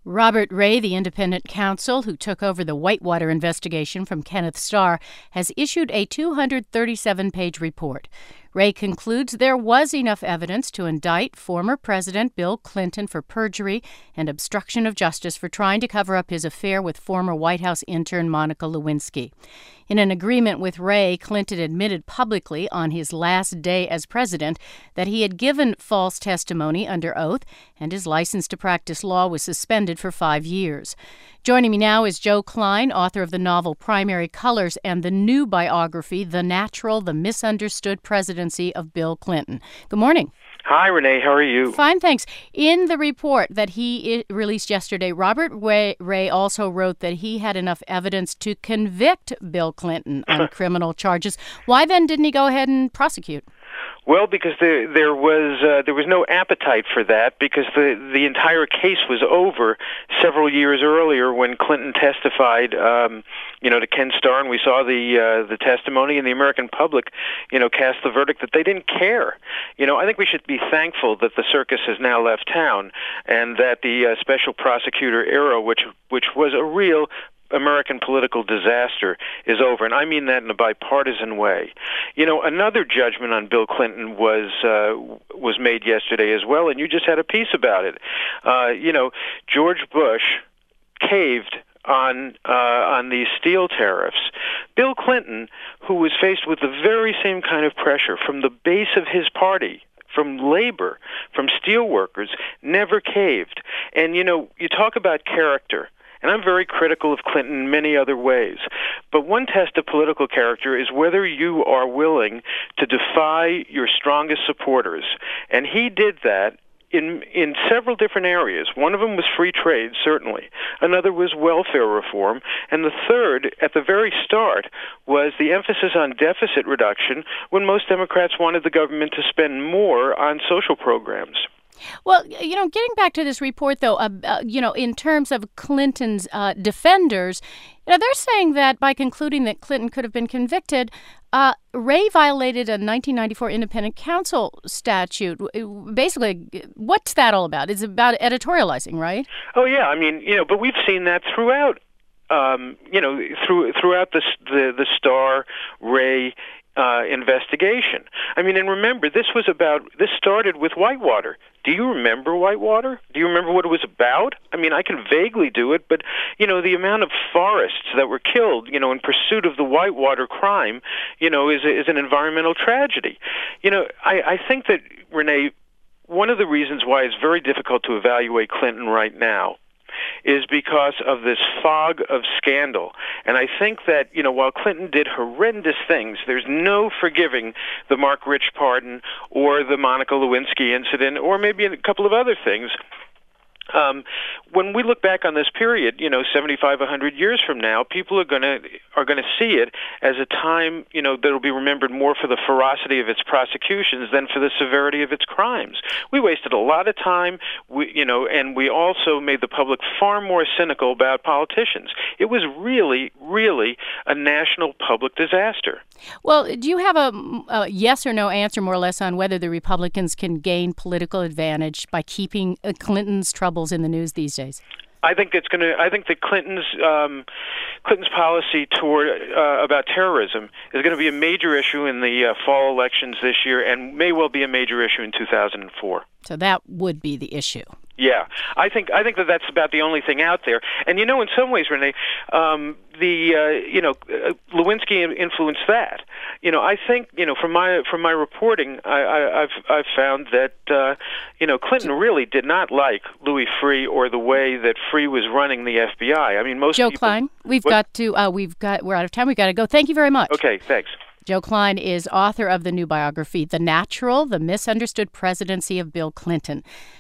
Robert Ray, the independent counsel who took over the Whitewater investigation from Kenneth Starr, has issued a 237-page report. Ray concludes there was enough evidence to indict former President Bill Clinton for perjury and obstruction of justice for trying to cover up his affair with former White House intern Monica Lewinsky. In an agreement with Ray, Clinton admitted publicly on his last day as president that he had given false testimony under oath, and his license to practice law was suspended for 5 years. Joining me now is Joe Klein, author of the novel Primary Colors and the new biography, The Natural, The Misunderstood Presidency of Bill Clinton. Good morning. Hi, Renee. How are you? Fine, thanks. In the report that he released yesterday, Robert Ray also wrote that he had enough evidence to convict Bill Clinton on criminal charges. Why then didn't he go ahead and prosecute? Well, because there was no appetite for that, because the entire case was over several years earlier when Clinton testified, to Ken Starr, and we saw the testimony, and the American public, cast the verdict that they didn't care. I think we should be thankful that the circus has now left town, and that the special prosecutor era, which was a real American political disaster, is over, and I mean that in a bipartisan way. Another judgment on Bill Clinton was made yesterday as well, and you just had a piece about it. George Bush caved on these steel tariffs. Bill Clinton, who was faced with the very same kind of pressure from the base of his party, from labor, from steel workers, never caved. And you talk about character. And I'm very critical of Clinton in many other ways. But one test of political character is whether you are willing to defy your strongest supporters. And he did that in several different areas. One of them was free trade, certainly. Another was welfare reform. And the third, at the very start, was the emphasis on deficit reduction when most Democrats wanted the government to spend more on social programs. Well, getting back to this report, though, in terms of Clinton's defenders, they're saying that by concluding that Clinton could have been convicted, Ray violated a 1994 independent counsel statute. Basically, what's that all about? It's about editorializing, right? Oh, yeah. But we've seen that throughout, throughout the Starr, Ray investigation. And remember, this started with Whitewater. Do you remember Whitewater? Do you remember what it was about? I can vaguely do it, but, the amount of forests that were killed, in pursuit of the Whitewater crime, is an environmental tragedy. I think that, Renee, one of the reasons why it's very difficult to evaluate Clinton right now is because of this fog of scandal. And I think that, while Clinton did horrendous things, there's no forgiving the Mark Rich pardon or the Monica Lewinsky incident or maybe a couple of other things. When we look back on this period, 75, 100 years from now, people are going to see it as a time, that'll be remembered more for the ferocity of its prosecutions than for the severity of its crimes. We wasted a lot of time, and we also made the public far more cynical about politicians. It was really, really a national public disaster. Well, do you have a yes or no answer, more or less, on whether the Republicans can gain political advantage by keeping Clinton's troubles in the news these days? I think that Clinton's policy toward about terrorism is going to be a major issue in the fall elections this year, and may well be a major issue in 2004. So that would be the issue. Yeah, I think that that's about the only thing out there. And in some ways, Renee, Lewinsky influenced that. I think from my reporting, I've found that Clinton really did not like Louis Freeh or the way that Freeh was running the FBI. Most Joe people, Klein, we're out of time. We've got to go. Thank you very much. Okay, thanks. Joe Klein is author of the new biography, The Natural, The Misunderstood Presidency of Bill Clinton.